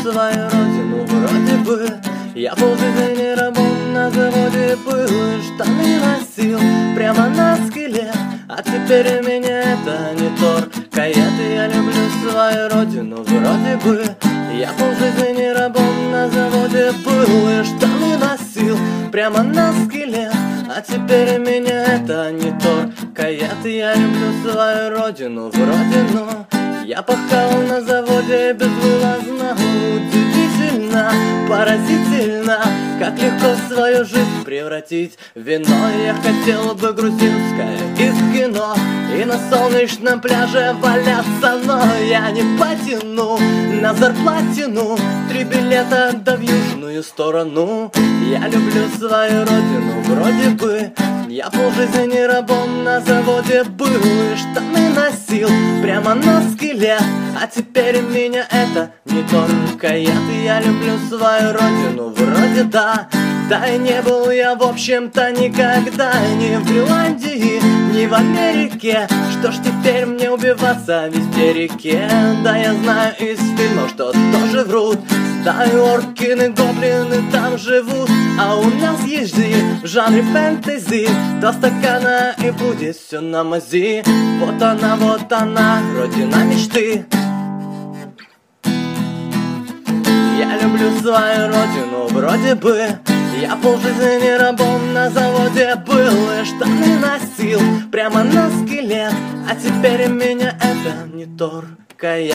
свою родину вроде бы. Я полжизни рабом на заводе был, штаны носил прямо на скеле, а теперь меня это не торкает. Я люблю свою родину вроде бы. Я полжизни рабом на заводе был, и штаны носил прямо на скеле, а теперь меня это не торкает. Я люблю свою родину вроде, но я пахал на заводе безвылазно. Удивительно, поразительно, как легко свою жизнь превратить в вино. Я хотел бы грузинское из кино и на солнечном пляже валяться, но я не потяну на зарплатину 3 билета да в южную сторону. Я люблю свою родину вроде бы. Я полжизни рабом на заводе был, и штаны носил прямо на скеле, а теперь меня это не торкает. Я люблю свою родину вроде да. Да и не был я в общем-то никогда ни в Гренландии, ни в Америке. Что ж теперь мне убиваться в истерике? Да я знаю из фильмов, что тоже врут. Стаи оркины, гоблины там живут, а у нас езжи в жанре фэнтези. 2 стакана и будет все на мази. Вот она, родина мечты. Я люблю свою родину вроде бы. Я полжизни рабом на заводе был, и штаны носил прямо на скеле, а теперь меня это не торкает.